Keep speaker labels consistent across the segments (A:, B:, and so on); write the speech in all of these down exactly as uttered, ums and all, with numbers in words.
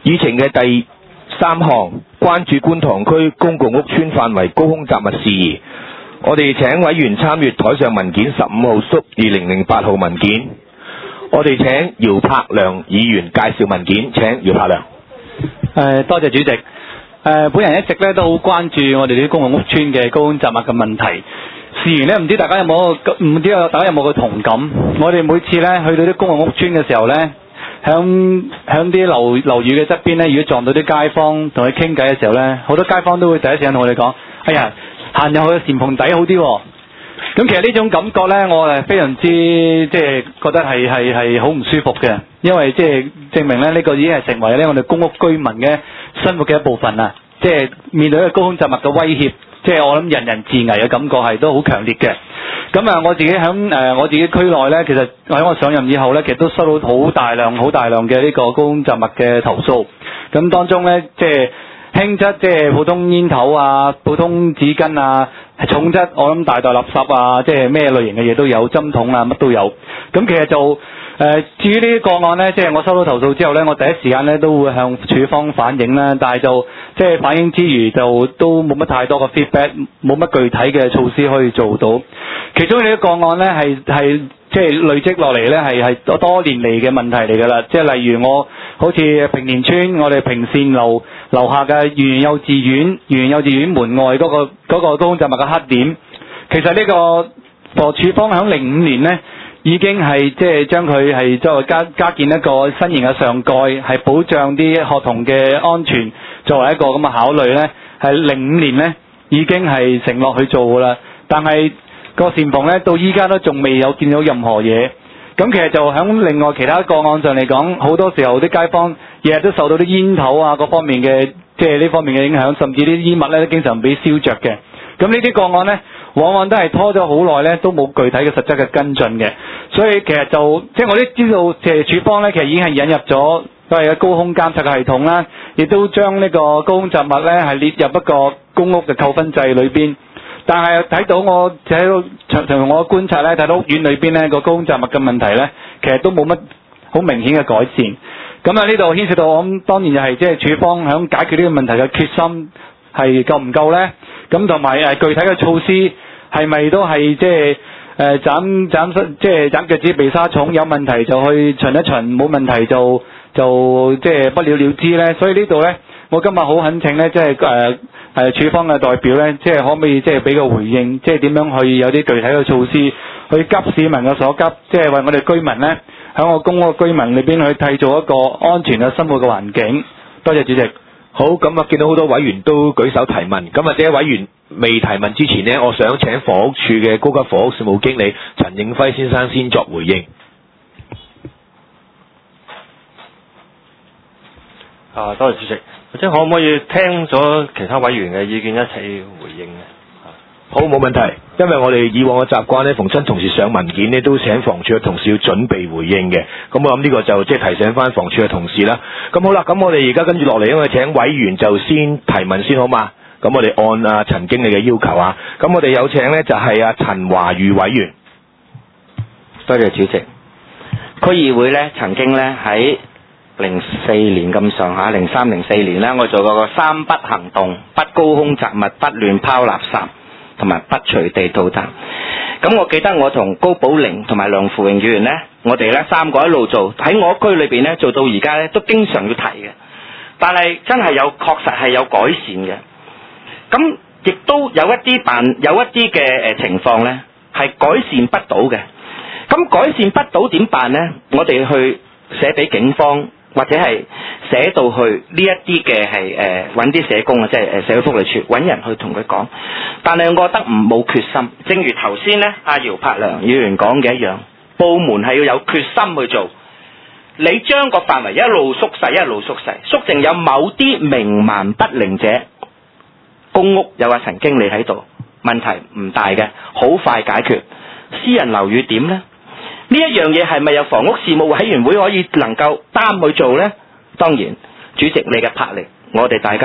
A: 議程嘅第三項，關注觀塘區公共屋邨範圍高空雜物事宜。我哋請委員參閱台上文件十五號縮二零零八號文件。我哋請姚柏良議員介紹文件，請姚柏良。
B: 誒，多謝主席。誒，本人一直咧都好關注我哋啲公共屋邨嘅高空雜物嘅問題。事緣咧，唔知大家有冇唔知大家有冇個同感？我哋每次咧去到啲公共屋邨嘅時候咧，響響啲樓樓宇嘅側邊咧，如果撞到啲街坊同佢傾偈嘅時候咧，好多街坊都會第一時間同我哋講：哎呀，行入去簷篷底好啲喎。咁其實呢種感覺咧，我係非常之即係覺得係係係好唔舒服嘅，因為即係證明咧呢個已經係成為咧我哋公屋居民嘅生活嘅一部分啦。即係面對一個高空雜物嘅威脅，即係我諗人人自危嘅感覺係都好強烈嘅。咁啊，我自己響誒我自己區內咧，其實喺我上任以後咧，其實都收到好大量好大量嘅呢個高空雜物嘅投訴。咁當中咧，即係輕質即係普通煙頭啊、普通紙巾啊，重質我諗大袋垃圾啊，即係咩類型嘅嘢都有，針筒啊乜都有。咁其實就誒、呃、至於呢啲個案咧，即係我收到投訴之後咧，我第一時間咧都會向署方反映啦。但係就即係反映之餘，就都冇乜太多嘅 feedback，冇乜具體嘅措施可以做到。其中呢啲個案咧係係即係累積落嚟咧係係多多年嚟嘅問題嚟㗎啦。即係例如我好似平田村，我哋平善路樓下嘅圓幼稚園，圓幼稚園門外嗰、嗰個嗰、嗰個高空雜物嘅黑點，其實呢個房署方響零五年咧已經係即係將佢係作為加加建一個新型嘅上蓋，係保障啲學童嘅安全，作為一個咁嘅考慮咧，係零五年咧已經係承諾去做㗎啦。但係個簷篷咧到依家都仲未有見到任何嘢。咁其實就喺另外其他個案上嚟講，好多時候啲街坊日日都受到啲煙頭啊各方面嘅即係呢方面嘅影響，甚至啲煙物咧都經常俾燒着嘅。咁呢啲個案咧，往往都係拖咗好耐咧，都冇具體嘅實質嘅跟進嘅。所以其實就即係我都知道，即係署方咧其實已經係引入咗所謂嘅高空監察嘅系統啦，亦都將呢個高空雜物咧係列入一個公屋嘅扣分制裏邊。但係睇到我喺度從從我觀察咧，睇到屋苑裏邊咧個高空雜物嘅問題咧，其實都冇乜好明顯嘅改善。咁啊呢度牽涉到我諗當然就係即係署方響解決呢個問題嘅決心係夠唔夠咧？咁同埋誒具體嘅措施係咪都係即係誒斬斬即係斬腳趾避沙蟲，有問題就去巡一巡，冇問題就就即係不了了之咧。所以呢度咧，我今日好懇請咧，即係誒誒署方嘅代表咧，即係可唔可以即係俾個回應，即係點樣去有啲具體嘅措施去急市民嘅所急，即係為我哋居民咧喺我公屋居民裏邊去締造一個安全嘅生活嘅環境。多謝主席。
A: 好，咁啊見到好多委員都舉手提問，咁啊呢位委員未提問之前呢，我想請房屋處嘅高級房屋事務經理陳應輝先生先作回應。
C: 啊，多謝主席。或者可唔可以聽咗其他委員嘅意見一齊回應呢？
A: 好，冇問題。因為我哋以往嘅習慣呢，逢親同事上文件呢，都請房署嘅同事要準備回應嘅。咁我諗呢個就即係提醒翻房署嘅同事啦。咁好啦，咁我哋而家跟住落嚟，因為請委員就先提問先好嘛。咁我哋按啊陳經理嘅要求啊。咁我哋有請呢，就係阿陳華宇委員。
D: 多謝主席。區議會呢曾經呢喺零四年咁上下，零三零四年呢，我做過個三不行動：不高空雜物、不亂拋垃圾，同埋不隨地吐痰。咁我記得我同高寶玲同埋梁富榮議員呢，我哋呢三個一路做，喺我區裏邊呢做到而家呢，都經常要提嘅。但係真係有確實係有改善嘅。咁亦都有一啲辦有一啲嘅誒情況呢係改善不到嘅。咁改善不到點辦呢？我哋去寫俾警方。或者係寫到去呢一啲嘅係誒揾啲社工啊，即係誒社會福利處揾人去同佢講。但係我覺得唔冇決心，正如頭先呢阿姚柏良議員講嘅一樣，部門係要有決心去做。你將個範圍一路縮細，一路縮細，縮剩有某啲冥頑不靈者，公屋有阿陳經理喺度，問題唔大嘅，好快解決。私人樓宇點呢？呢一樣嘢係咪由房屋事務委員會可以能夠擔去做呢？當然，主席你嘅魄力，我哋大家呢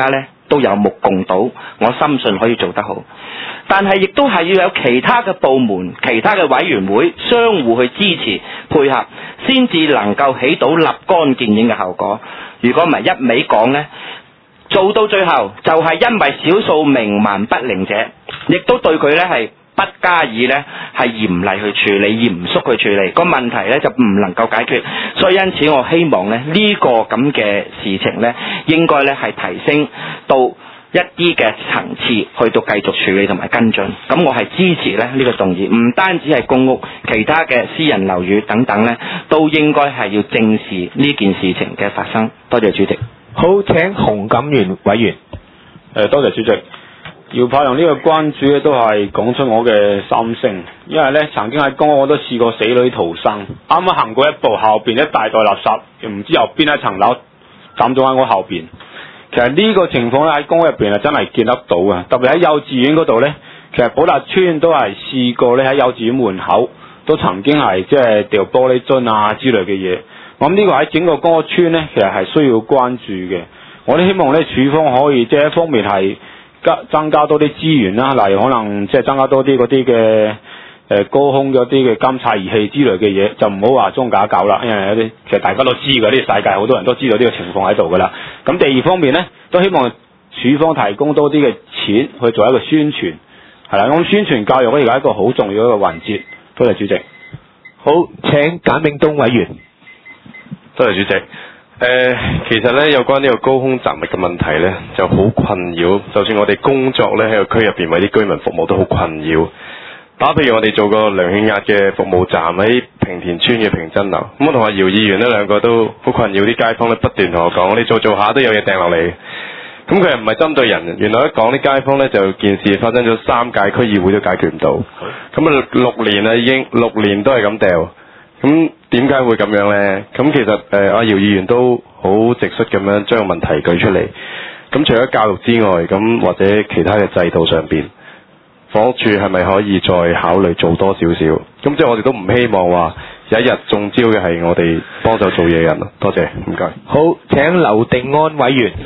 D: 都有目共睹，我深信可以做得好。但係亦都係要有其他嘅部門、其他嘅委員會相互去支持配合，先至能夠起到立竿見影嘅效果。如果唔係一味講呢，做到最後就係因為少數冥頑不靈者，亦都對佢呢係不加以呢係嚴厲去處理、嚴肅去處理，個問題呢就唔能夠解決。所以因此我希望呢呢個咁嘅事情呢，應該呢係提升到一啲嘅層次，去到繼續處理同埋跟進。咁我係支持咧呢個動議，唔單止係公屋，其他嘅私人樓宇等等呢，都應該係要正視呢件事情嘅發生。多謝主席。
A: 好，請洪錦元委員。
E: 誒，多謝主席。姚柏良呢個關注咧，都係講出我嘅心聲，因為咧曾經喺公屋我都試過死裏逃生，啱啱行過一步，後邊一大袋垃圾，唔知由邊一層樓抌咗喺我後邊。其實呢個情況咧喺公屋入邊係真係見得到嘅，特別喺幼稚園嗰度咧，其實寶達邨都係試過咧喺幼稚園門口都曾經係即係掉玻璃樽啊之類嘅嘢。我諗呢個喺整個公屋邨咧，其實係需要關注嘅。我哋希望咧署方可以即係一方面係加增加多啲資源啦，例如可能即係增加多啲嗰啲嘅誒高空嗰啲嘅監察儀器之類嘅嘢，就唔好話裝假狗啦，因為有啲其實大家都知㗎，呢個世界好多人都知道呢個情況喺度㗎啦。咁第二方面咧，都希望署方提供多啲嘅錢去做一個宣傳，係啦。咁宣傳教育咧，而家一個好重要一個環節。多謝主席。
A: 好，請簡永東委員。
F: 多謝主席。誒、呃，其實咧有關呢個高空雜物嘅問題咧，就好困擾。就算我哋工作咧喺個區入邊為啲居民服務都好困擾。打譬如我哋做個量血壓嘅服務站喺平田村嘅平真樓，咁我同阿姚議員呢兩個都好困擾，啲街坊咧不斷同我講，我哋做做下都有嘢掟落嚟。咁佢又唔係針對人，原來一講啲街坊咧就件事發生咗三屆區議會都解決唔到。咁啊六年啦已經，六年都係咁掉。咁點解會咁樣呢？咁其實誒阿、呃、姚議員都好直率咁樣將個問題舉出嚟。咁除咗教育之外，咁或者其他嘅制度上邊，房屋處係咪可以再考慮做多少少？咁即係我哋都唔希望話有一日中招嘅係我哋幫手做嘢人咯。多謝，唔該。
A: 好，請劉定安委員。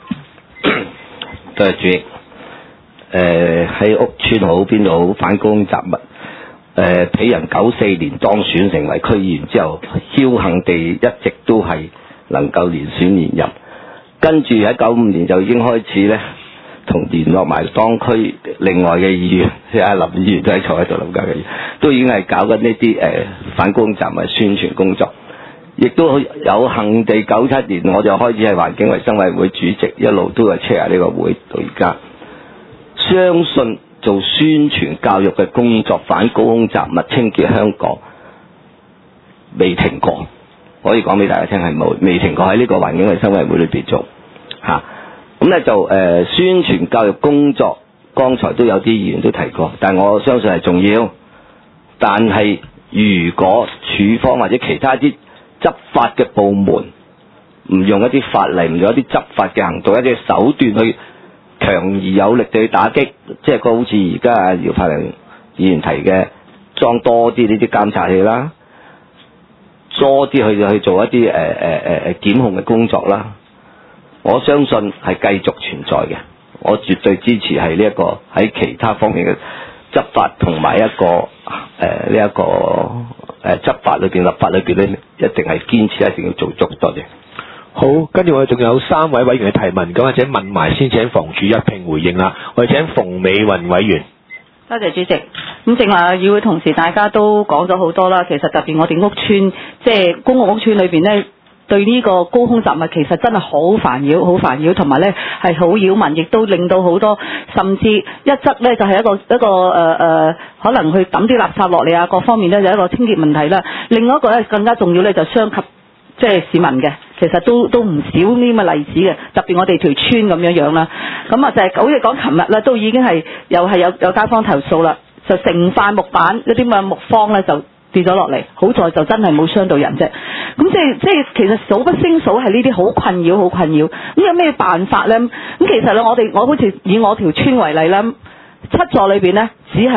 G: 多謝主席。誒喺屋邨好邊度好反高空雜物。誒俾人九四年當選成為區議員之後，僥倖地一直都係能夠連選連任，跟住喺九五年就已經開始咧，同聯絡埋當區另外嘅議員，即係阿林議員都喺坐喺度，林家嘅議員都已經係搞緊呢啲誒反高空雜物宣傳工作，亦都有幸地九七年我就開始係環境衛生委員會主席，一路都係 chair 呢個會到而家，相信做宣傳教育嘅工作，反高空雜物清潔香港未停過，可以講俾大家聽係冇未停過喺呢個環境衛生委員會裏邊做嚇。咁、啊、咧就誒、呃、宣傳教育工作，剛才都有啲議員都提過，但係我相信係重要。但係如果署方或者其他啲執法嘅部門唔用一啲法例，唔用一啲執法嘅行動，一啲手段去強而有力地去打擊，即係個好似而家阿姚柏良議員提嘅，裝多啲呢啲監察器啦，多啲去去做一啲誒誒誒誒檢控嘅工作啦。我相信係繼續存在嘅，我絕對支持係呢一個喺其他方面嘅執法同埋一個誒呢一個誒、呃、執法裏邊立法裏邊咧，一定係堅持，一定要做足。多謝。
A: 好，跟住我哋仲有三位委員嘅提問，咁或者問埋先請房署一併回應啦。我哋請馮美雲委員。
H: 多謝主席。咁正話議會同事大家都講咗好多啦，其實特別我哋屋邨，即係公共屋邨裏邊呢，對呢個高空雜物其實真係好煩擾，好煩擾，同埋呢係好擾民，亦都令到好多，甚至一則呢就係、是、一個一個誒誒、呃，可能去抌啲垃圾落嚟啊，各方面呢就一個清潔問題啦。另外一個呢更加重要呢，就傷及即係市民嘅。其實都都唔少呢啲咁嘅例子嘅，特別我哋條村咁樣樣啦。咁啊就係好似講琴日啦，都已經係又係有有街坊投訴啦，就成塊木板嗰啲咁嘅木方咧就跌咗落嚟，好在就真係冇傷到人啫。咁即係即係其實數不勝數係呢啲好困擾，好困擾。咁有咩辦法咧？咁其實咧，我哋我好似以我條村為例啦，七座裏邊咧只係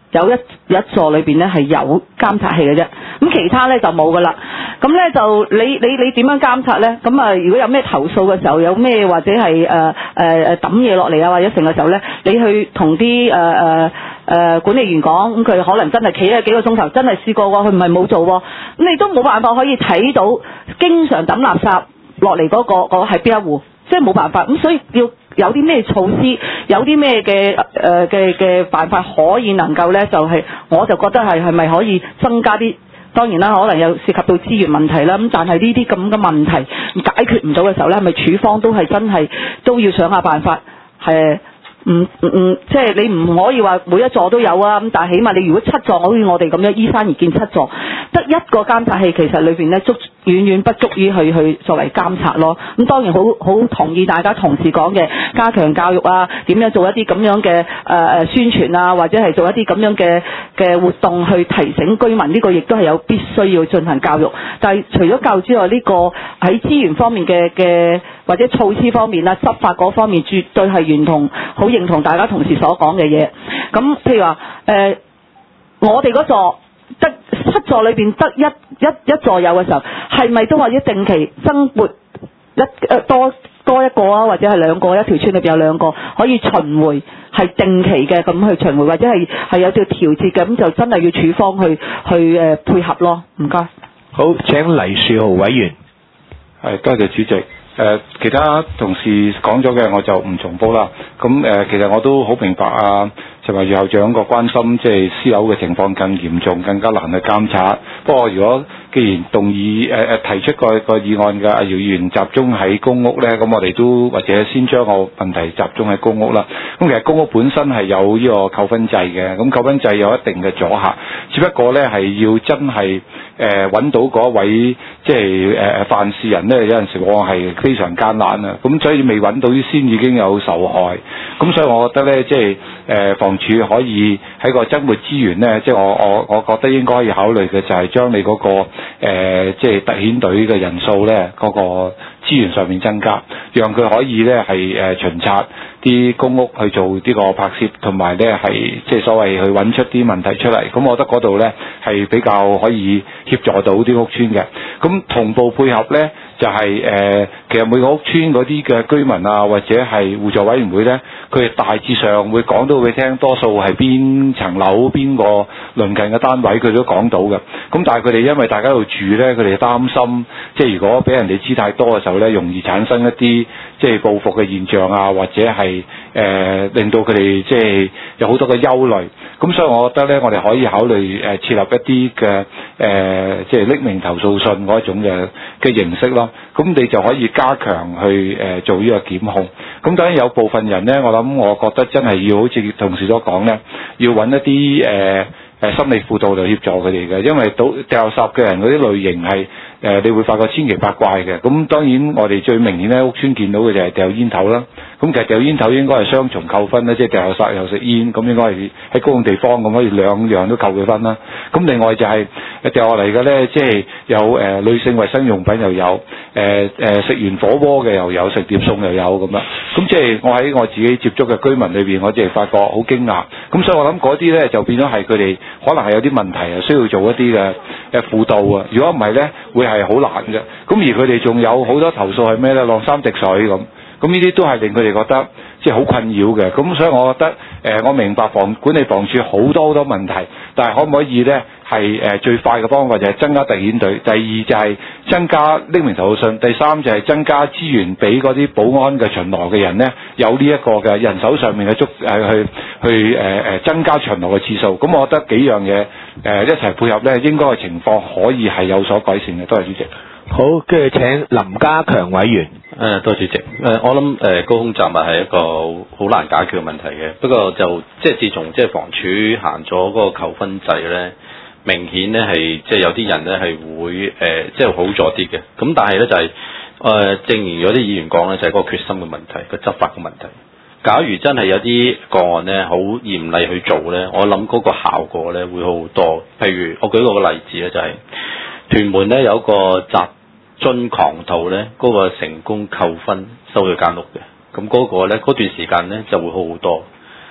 H: 有一有一座裏邊咧係有監察器嘅啫，咁其他咧就冇噶啦。咁咧就你你你點樣監察咧？咁啊，如果有咩投訴嘅時候，有咩或者係誒誒誒抌嘢落嚟啊，或者成嘅時候咧，你去同啲誒誒誒管理員講，咁佢可能真係企咗幾個鐘頭，真係試過喎，佢唔係冇做喎，咁你都冇辦法可以睇到經常抌垃圾落嚟嗰個嗰個係邊一戶，即係冇辦法。咁所以要有啲咩措施，有啲咩嘅誒嘅嘅辦法可以能夠咧，就係、是、我就覺得係係咪可以增加啲？當然啦，可能有涉及到資源問題啦。咁但係呢啲咁嘅問題解決唔到嘅時候咧，係咪處方都係真係都要想下辦法？係唔唔唔，即係你唔可以話每一座都有啊。咁但係起碼你如果七座，好似我哋咁樣依山而建七座，得一個監察器，其實裏邊咧足遠遠不足以去去作為監察咯。咁當然好好同意大家同事講嘅，加強教育啊，點樣做一啲咁樣嘅誒誒宣傳啊，或者係做一啲咁樣嘅嘅活動去提醒居民，呢個亦都係有必須要進行教育。但係除咗教育之外，呢個喺資源方面嘅嘅或者措施方面啦，執法嗰方面絕對係認同，好認同大家同事所講嘅嘢。咁譬如話誒、呃，我哋嗰座得七座裏邊得一一一座有嘅時候，係咪都話一定期增撥一誒多多一個啊，或者係兩個，一條村裏邊有兩個可以巡迴，係定期嘅咁去巡迴，或者係係有條調節嘅，咁就真係要處方去去誒、呃、配合咯。唔該。
A: 好，請黎樹豪委員。
I: 係，多謝主席。誒、呃，其他同事講咗嘅我就唔重複啦。咁誒、呃，其實我都好明白啊，陳華余校長個關心，即係私樓嘅情況更嚴重，更加難去監察。不過，如果既然動議誒誒、呃、提出個個議案嘅阿姚議員集中喺公屋咧，咁我哋都或者先將個問題集中喺公屋啦。咁其實公屋本身係有呢個扣分制嘅，咁扣分制有一定嘅阻嚇，只不過咧係要真係誒揾到嗰位即係誒犯事人咧，有陣時往往係非常艱難啊。咁所以未揾到啲先已經有受害。咁所以我覺得咧，即係誒房署可以喺個增撥資源咧，即係我我我覺得應該可以考慮嘅就係將你嗰個誒即係特遣隊嘅人數咧，嗰個資源上面增加，讓佢可以咧係誒巡查啲公屋去做呢個拍攝，同埋咧係即係所謂去揾出啲問題出嚟。咁我覺得嗰度咧係比較可以協助到啲屋邨嘅。咁同步配合咧就係、是、誒、呃，其實每個屋邨嗰啲嘅居民啊，或者係互助委員會咧，佢哋大致上會講到俾你聽，多數係邊層樓邊個鄰近嘅單位，佢都講到嘅。咁但係佢哋因為大家喺度住咧，佢哋擔心，即係如果俾人哋知太多嘅時候咧，容易產生一啲即係報復嘅現象啊，或者係誒、呃、令到佢哋即係有好多嘅憂慮。咁所以我覺得咧，我哋可以考慮誒設立一啲嘅誒即係匿名投訴信嗰一種嘅嘅形式咯。咁你就可以加強去誒、呃、做呢個檢控。咁當然有部分人咧，我諗我覺得真係要好似同事所講咧，要揾一啲誒誒心理輔導嚟協助佢哋嘅，因為倒掉垃圾嘅人嗰啲類型係誒、呃，你會發覺千奇百怪嘅。咁當然我哋最明顯咧，屋邨見到嘅就係掉煙頭啦。咁其實掉煙頭應該係雙重扣分咧，即係掉垃圾又食煙，咁應該係喺公共地方咁可以兩樣都扣佢分啦。咁另外就係掉落嚟嘅咧，即係有誒、呃、女性衞生用品又有，誒、呃、誒食完火鍋嘅又有，食碟餸又有咁啦。咁即係我喺我自己接觸嘅居民裏邊，我即係發覺好驚訝。咁所以我諗嗰啲咧就變咗係佢哋可能係有啲問題啊，需要做一啲嘅誒輔導啊。如果唔係咧，會係好難嘅。咁而佢哋仲有好多投訴係咩咧？晾衫滴水咁。咁呢啲都係令佢哋覺得即係好困擾嘅。咁所以我覺得誒、呃，我明白房管理房署好多好多問題，但係可唔可以咧係誒最快嘅方法就係增加特遣隊，第二就係增加匿名投訴信，第三就係增加資源俾嗰啲保安嘅巡邏嘅人咧，有呢一個嘅人手上面嘅足誒去去誒誒、呃、增加巡邏嘅次數。咁我覺得幾樣嘢誒、呃、一齊配合咧，應該嘅情況可以係有所改善嘅。多謝主席。
A: 好，跟住請林家強委員。
J: 誒，多謝主席。誒，我諗誒高空雜物係一個好難解決嘅問題嘅。不過就即係自從即係房署行咗嗰個扣分制咧，明顯咧係即係有啲人咧係會誒、呃、即係好咗啲嘅。咁但係咧就係、是、誒、呃，正如有啲議員講咧，就係、是、嗰個決心嘅問題，個執法嘅問題。假如真係有啲個案咧好嚴厲去做咧，我諗嗰個效果咧會好好多。譬如我舉個個例子咧，就係、是、屯門咧有個集樽狂徒咧，嗰、那個成功扣分收佢間屋嘅，咁嗰個咧嗰段時間咧就會好好多。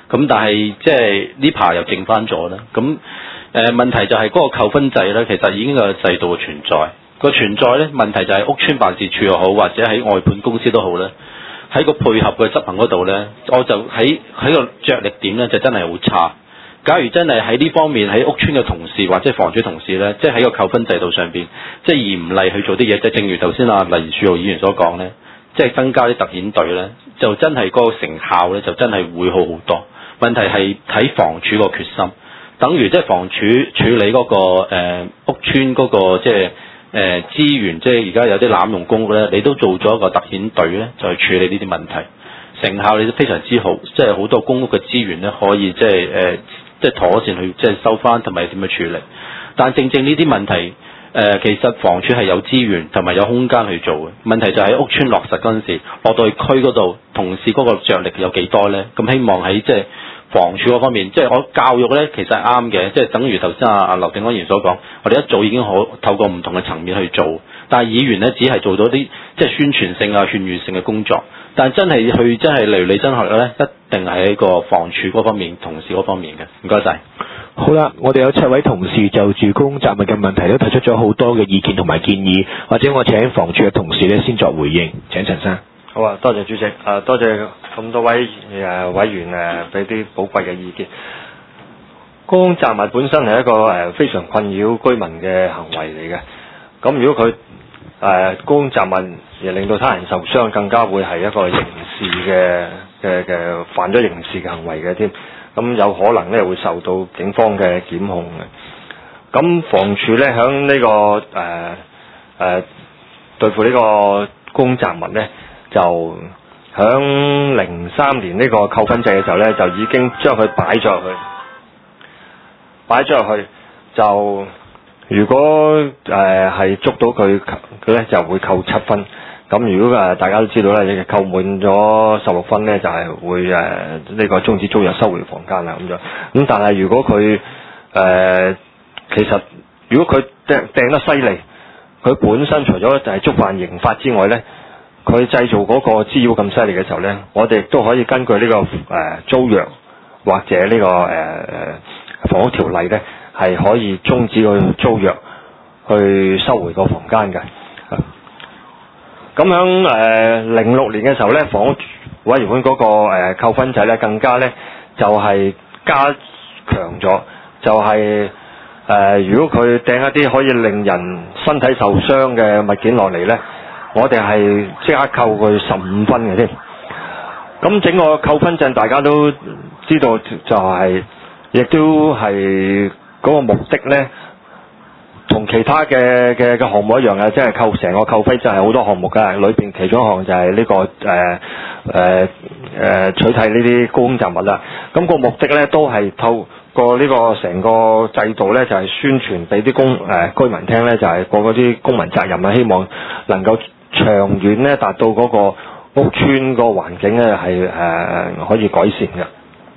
J: 咁但係即係呢排又剩翻咗啦。咁誒、呃、問題就係嗰個扣分制咧，其實已經有制度嘅存在。個存在咧，問題就係屋邨辦事處又好，或者喺外判公司都好咧，喺個配合嘅執行嗰度咧，我就喺喺個着力點咧就真係好差。假如真係喺呢方面喺屋邨嘅同事或者房署同事咧，即係喺個扣分制度上邊，即係嚴厲去做啲嘢，就正如頭先阿黎樹浩議員所講咧，即係增加啲特遣隊咧，就真係嗰個成效咧就真係會好好多。問題係睇房署個決心，等於即係房署處理嗰、個、呃、屋邨嗰、個即係誒資源，即係而家有啲濫用公屋咧，你都做咗一個特遣隊咧，就去處理呢啲問題，成效你都非常之好，即係好多公屋嘅資源咧可以即係誒。呃即係妥善去即係收翻同埋點樣處理，但正正呢啲問題誒、呃，其實房署係有資源同埋有空間去做嘅。問題就喺屋邨落實嗰陣時，落到去區嗰度，同事嗰個着力有幾多咧？咁希望喺即係房署嗰方面，即係我教育咧，其實係啱嘅，即係等於頭先阿阿劉定安議員所講，我哋一早已經可透過唔同嘅層面去做，但係議員咧只係做到啲即係宣傳性啊、勸喻性嘅工作。但真係去真係嚟理真學咧，一定係喺個房署嗰方面、同事嗰方面嘅。唔該晒。
A: 好啦，我哋有七位同事就住公共雜物嘅問題都提出咗好多嘅意見同埋建議，或者我請房署嘅同事咧先作回應。請陳生。
C: 好啊，多謝主席，誒多謝咁多位誒委員誒俾啲寶貴嘅意見。公共雜物本身係一個誒非常困擾居民嘅行為嚟嘅。咁如果佢誒公共雜物而令到他人受傷，更加會係一個刑事嘅嘅嘅犯咗刑事嘅行為嘅添。咁有可能咧會受到警方嘅檢控嘅。咁房署咧響呢、這個誒誒、呃呃、對付呢個公共雜物咧，就響零三年呢個扣分制嘅時候咧，就已經將佢擺咗入去，擺咗入去就。如果誒係、呃、捉到佢，佢咧就會扣七分。咁如果誒、呃、大家都知道咧，扣滿咗十六分咧，就係、是、會誒呢、呃這個終止租約收回房間啦咁樣。咁但係如果佢誒、呃、其實如果佢掟掟得犀利，佢本身除咗就係觸犯刑法之外咧，佢製造嗰個滋擾咁犀利嘅時候咧，我哋亦都可以根據呢、這個誒、呃、租約或者呢、這個誒誒、呃、房屋條例咧。係可以終止個租約，去收回個房間嘅。咁響誒零六年嘅時候咧，房屋委員會嗰個誒扣分制咧，更加咧就係、是、加強咗，就係、是、誒、呃、如果佢掟一啲可以令人身體受傷嘅物件落嚟咧，我哋係即刻扣佢十五分嘅添。咁整個扣分制大家都知道，就係、是、亦都係。嗰個目的咧，同其他嘅嘅嘅項目一樣嘅，即係扣成個扣分制係好多項目嘅，裏邊其中一項就係呢、這個誒誒誒取締呢啲公共雜物啦。咁、那個目的咧都係透過呢個成個制度咧，就係、是、宣傳俾啲公誒、呃、居民聽咧，就係過嗰啲公民責任啊，希望能夠長遠咧達到嗰個屋邨個環境咧係誒可以改善嘅。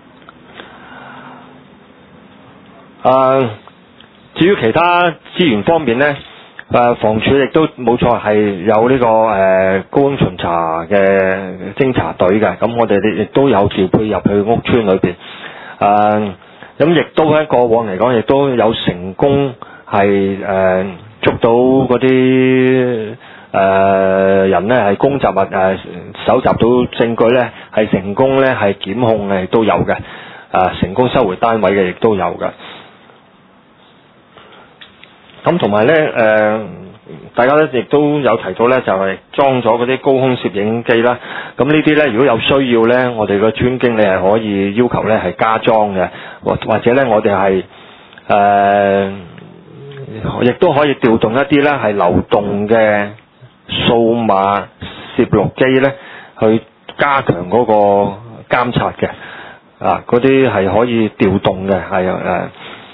C: 誒、呃，至於其他資源方面咧，誒、呃、房署亦都冇錯係有呢、這個誒高空巡查嘅偵查隊嘅，咁我哋亦都有調配入去屋邨裏邊，誒咁亦都喺過往嚟講，亦都有成功係誒、呃、捉到嗰啲誒人咧係公雜物誒搜集到證據咧係成功咧係檢控嘅亦都有嘅，誒、呃、成功收回單位嘅亦都有嘅。咁同埋咧，誒、呃，大家咧亦都有提到咧，就係、是、裝咗嗰啲高空攝影機啦。咁呢啲咧，如果有需要咧，我哋個村經理係可以要求咧係加裝嘅，或或者咧我哋係誒，亦都可以調動一啲咧係流動嘅數碼攝錄機咧，去加強嗰個監察嘅。啊，嗰啲係可以調動嘅，係誒。呃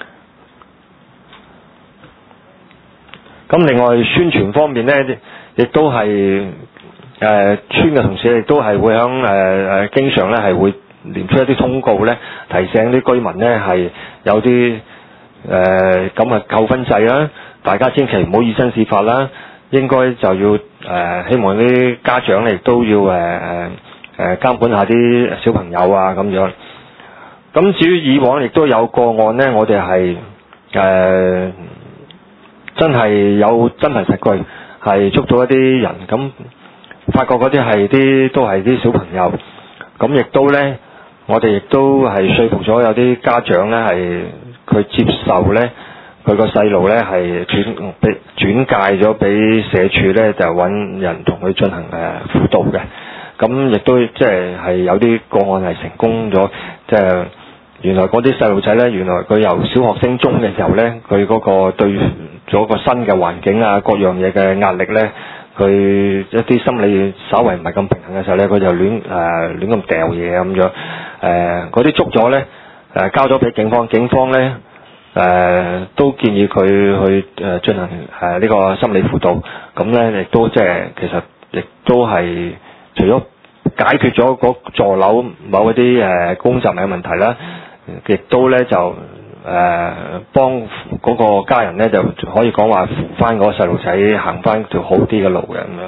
C: 咁另外宣傳方面咧，亦都係誒、呃、村嘅同事亦都係會響誒誒經常咧係會連出一啲通告咧，提醒啲居民咧係有啲誒咁嘅扣分制啦，大家千祈唔好以身試法啦，應該就要誒、呃、希望啲家長咧亦都要誒誒誒監管下啲小朋友啊咁樣。 咁至於以往亦都有個案呢，我哋係誒真係有真憑實據，係捉到一啲人，咁發覺嗰啲係啲都係啲小朋友，咁亦都呢，我哋亦都係說服咗有啲家長呢，係佢接受呢，佢個細路呢係轉俾轉介咗俾社署呢，就揾人同佢進行誒輔導嘅。咁亦都即係係有啲個案係成功咗，即係原來嗰啲細路仔呢，原來佢由小學升中嘅時候呢，佢嗰個對咗個新嘅環境啊，各樣嘢嘅壓力呢，佢一啲心理稍為唔係咁平衡嘅時候呢，佢就亂誒、呃、亂咁掉嘢咁樣，誒嗰啲捉咗呢，誒、呃、交咗俾警方，警方呢，誒、呃、都建議佢去誒進行誒呢、呃這個心理輔導，咁呢，亦都即係其實亦都係除咗解決咗嗰座樓某一啲誒公雜物嘅問題啦，亦都咧就誒、呃、幫嗰個家人咧就可以講話扶翻嗰個細路仔行翻條好啲嘅路嘅咁樣。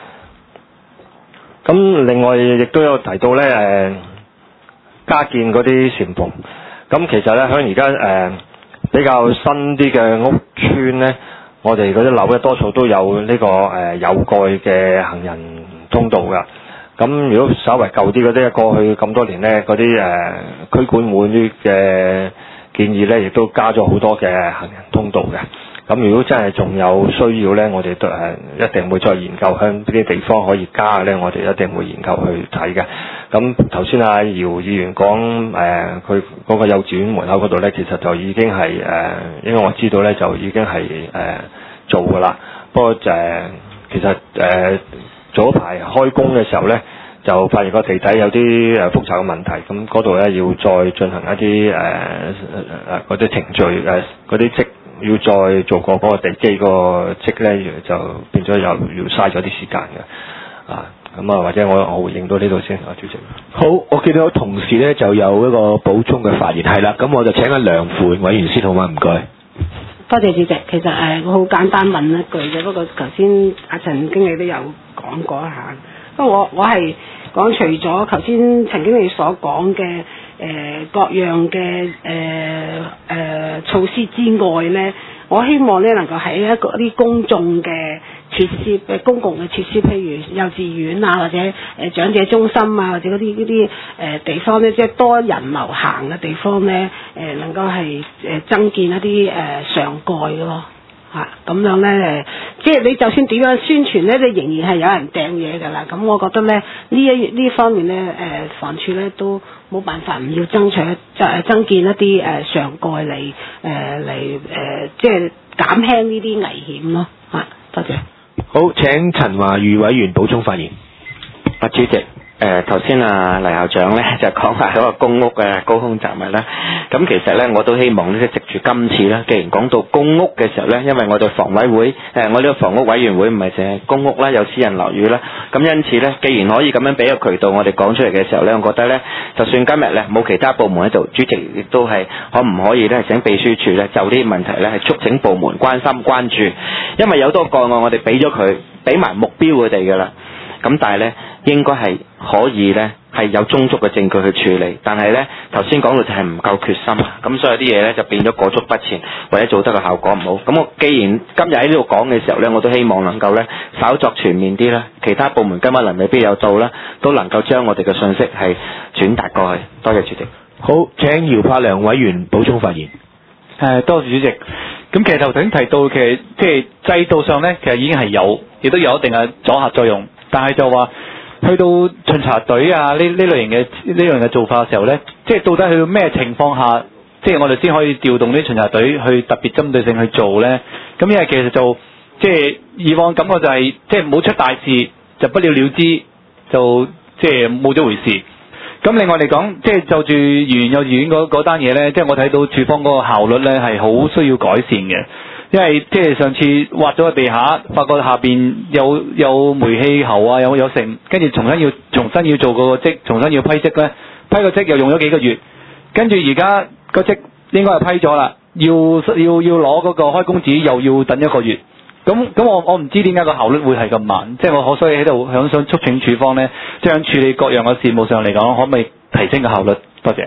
C: 咁另外亦都有提到咧誒加建嗰啲簷篷，咁其實咧喺而家誒比較新啲嘅屋邨咧，我哋嗰啲樓咧多數都有呢、這個誒、呃、有蓋嘅行人通道㗎。咁如果稍為舊啲嗰啲，過去咁多年呢，嗰啲誒區管會嘅建議呢，亦都加咗好多嘅行人通道嘅。咁如果真係仲有需要呢，我哋都誒一定會再研究向呢啲地方可以加嘅呢，我哋一定會研究去睇嘅。咁頭先阿姚議員講誒，佢嗰個幼稚園門口嗰度呢，其實就已經係誒、呃，因為我知道呢，就已經係誒、呃、做㗎啦。不過就誒，其實誒。呃早排開工嘅時候呢，就發現個地底有啲誒複雜嘅問題，咁嗰度呢，要再進行一啲誒誒嗰啲程序誒嗰啲職，要再做過嗰個地基個職呢，就變咗又要嘥咗啲時間嘅啊。咁啊，或者我我回應到呢度先啊，主席。
A: 好，我見到有同事呢就有一個補充嘅發言，係啦，咁我就請阿梁扶榮委員先好嗎？唔該。
K: 多謝主席。其實誒，我好簡單問一句嘅，不過頭先阿陳經理都有講過一下。不過我我係講除咗頭先陳經理所講嘅誒各樣嘅誒誒措施之外咧，我希望咧能夠喺一個啲公眾嘅設施嘅公共嘅設施，譬如幼稚園啊，或者誒、呃、長者中心啊，或者嗰啲嗰啲誒地方咧，即係多人流行嘅地方咧，誒、呃、能夠係誒增建一啲誒、呃、上蓋咯，嚇、啊、咁樣咧誒，即係你就算點樣宣傳咧，你仍然係有人掟嘢㗎啦。咁我覺得咧呢一呢方面咧誒、呃、房署咧都冇辦法唔要爭取就係增建一啲誒、呃、上蓋嚟誒嚟誒，即係減輕呢啲危險咯，嚇、啊、多謝。
A: 好，請陳華宇委員補充發言。
D: 啊，主席。誒頭先啊黎校長咧就講話嗰個公屋嘅高空雜物啦，咁其實咧我都希望咧藉住今次啦，既然講到公屋嘅時候咧，因為我哋房委會誒、呃、我呢個房屋委員會唔係淨係公屋啦，有私人樓宇啦，咁因此咧，既然可以咁樣俾個渠道我哋講出嚟嘅時候咧，我覺得咧，就算今日咧冇其他部門喺度，主席亦都係可唔可以咧請秘書處咧就呢啲問題咧係促請部門關心關注，因為有多個案我哋俾咗佢，俾埋目標佢哋㗎啦。咁但係咧，應該係可以咧，係有充足嘅證據去處理。但係咧，頭先講到就係唔夠決心，咁所以啲嘢咧就變咗裹足不前，或者做得個效果唔好。咁我既然今日喺呢度講嘅時候咧，我都希望能夠咧稍作全面啲啦。其他部門今日能未必有到啦，都能夠將我哋嘅信息係轉達過去。多謝主席。
A: 好，請姚柏良委員補充發言。
B: 誒，多謝主席。咁其實頭先提到，其實即係制度上咧，其實已經係有，亦都有一定嘅阻嚇作用。但係就話去到巡查隊啊呢呢類型嘅呢樣嘅做法嘅時候呢，即係到底去到咩情況下，即係我哋先可以調動啲巡查隊去特別針對性去做呢？咁因為其實就即係以往感覺就係、是、即係冇出大事就不了了之，就即係冇咗回事。咁另外嚟講，即係就住原幼兒園嗰嗰單嘢呢，即係我睇到處方嗰個效率呢係好需要改善嘅。因為即係上次挖咗個地下，發覺下邊有有煤氣喉啊，有有成，跟住重新要重新要做個職，重新要批職咧，批個職又用咗幾個月，跟住而家個職應該係批咗啦，要要要攞嗰個開工紙又要等一個月，咁咁我我唔知點解個效率會係咁慢，即係我可所以喺度想想促請處方咧，即係處理各樣嘅事務上嚟講，可唔可以提升個效率？多謝。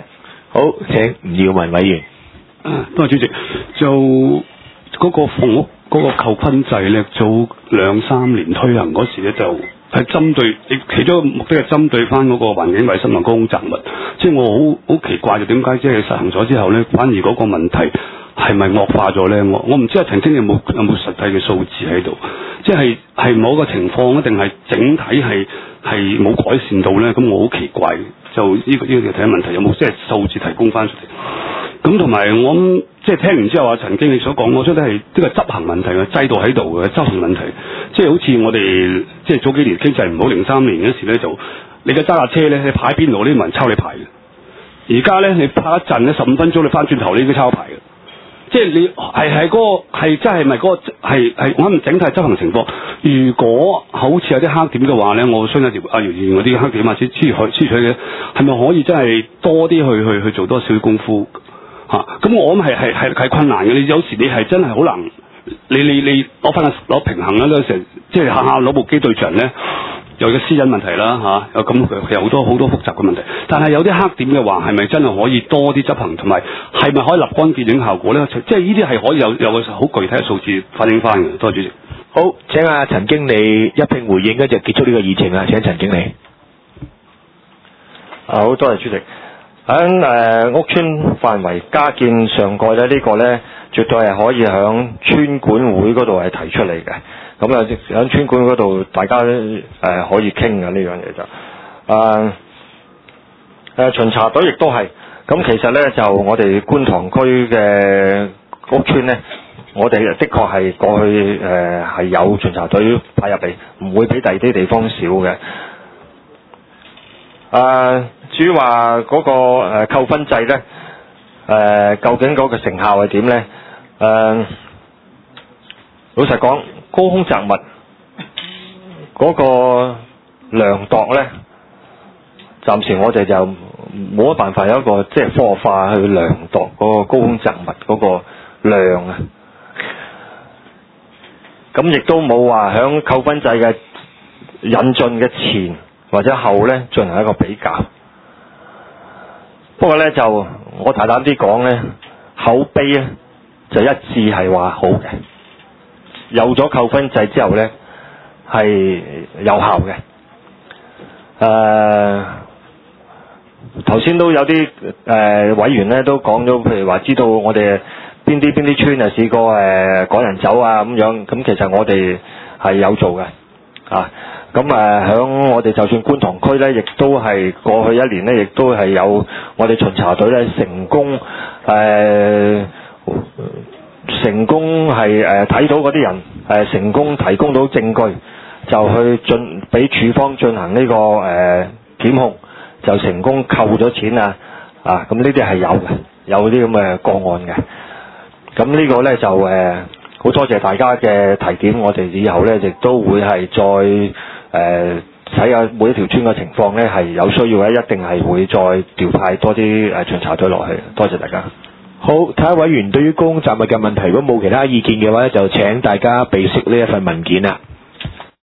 A: 好，請吳耀文委員。
L: 多謝主席。就嗰個房屋嗰個扣分制咧，早兩三年推行嗰時咧，就係針對，其中一個目的係針對翻嗰個環境衞生同高空雜物。即係我好好奇怪就點解即係實行咗之後咧，反而嗰個問題係咪惡化咗咧？我我唔知啊，曾經有冇有冇實際嘅數字喺度？即係係某個情況一定係整體係係冇改善到咧？咁我好奇怪，就呢、呢個呢、呢個睇問題有冇即係數字提供翻出嚟？咁同埋我諗即係聽完之後啊，陳經理所講，我覺得係呢個執行問題嘅制度喺度嘅執行問題，即係好似我哋即係早幾年經濟唔好，零三年嗰時咧就你嘅揸架車咧，你牌邊度呢？冇人抄你牌嘅。而家咧你拍一陣咧，十五分鐘你翻轉頭你已經抄牌嘅。即係你係係嗰個係真係咪嗰個係係我諗整體執行情況？如果好似有啲黑點嘅話咧，我相信條阿姚議員嗰啲黑點或者黐取黐取嘅，係咪可以真係多啲去去去做多少少功夫？嚇、啊！咁我諗係係係係困難嘅。你有時你係真係好難，你你你攞翻個攞平衡啦。嗰時即係下下攞部機對場咧，有個私隱問題啦嚇，有咁佢有好多好多複雜嘅問題。但係有啲黑點嘅話，係咪真係可以多啲執行，同埋係咪可以立竿見影效果咧？即係呢啲係可以有有個好具體嘅數字反映翻嘅。多謝主席。
A: 好，請阿陳經理一併回應，跟住結束呢個議程啊！請陳經理。
C: 啊，好多謝主席。喺誒、呃、屋邨範圍加建上蓋咧，呢、這個咧絕對係可以響村管會嗰度係提出嚟嘅。咁啊，喺村管嗰度大家誒、呃、可以傾嘅呢樣嘢就誒誒、呃呃、巡查隊亦都係。咁其實咧就我哋觀塘區嘅屋邨咧，我哋的確係過去誒係、呃、有巡查隊派入嚟，唔會比第二啲地方少嘅。誒、呃。至於話嗰個誒扣分制咧，誒、呃、究竟嗰個成效係點咧？誒、呃、老實講，高空雜物嗰個量度咧，暫時我哋就冇乜辦法有一個即係科學化去量度嗰個高空雜物嗰個量啊。咁亦都冇話響扣分制嘅引進嘅前或者後咧進行一個比較。不過咧就我大膽啲講咧，口碑咧就一致係話好嘅，有咗扣分制之後咧係有效嘅。誒頭先都有啲誒、呃、委員咧都講咗，譬如話知道我哋邊啲邊啲村啊試過誒趕人走啊咁樣，咁其實我哋係有做嘅啊。咁誒，響我哋就算觀塘區咧，亦都係過去一年咧，亦都係有我哋巡查隊咧成功誒、呃、成功係誒睇到嗰啲人誒、呃、成功提供到證據，就去進俾處方進行呢、這個誒、呃、檢控，就成功扣咗錢啊！啊，咁呢啲係有嘅，有啲咁嘅個案嘅。咁呢個咧就誒好、呃、多謝大家嘅提點，我哋以後咧亦都會係再。誒睇下每一條村嘅情況咧，係有需要咧，一定係會再調派多啲誒巡查隊落去。多謝大家。
A: 好，睇下委員對於高空雜物嘅問題，如果冇其他意見嘅話咧，就請大家備悉呢一份文件啦。